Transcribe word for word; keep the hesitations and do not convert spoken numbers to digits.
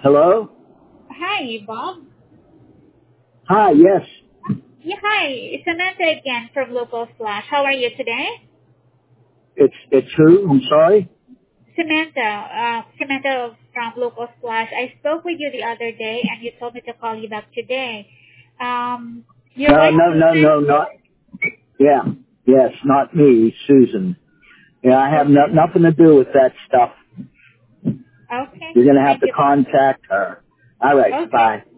Hello? Hi, Bob. Hi, yes. Yeah, hi. It's Samantha again from Local Flash. How are you today? It's it's who? I'm sorry? Samantha, uh, Samantha from Local Flash. I spoke with you the other day, and you told me to call you back today. Um, your No, wife no, no, Susan. no, not, yeah. Yes, not me, Susan. Yeah, I have no, Susan. nothing to do with that stuff. Okay. You're going to have Thank to you. contact her. All right, Okay. bye.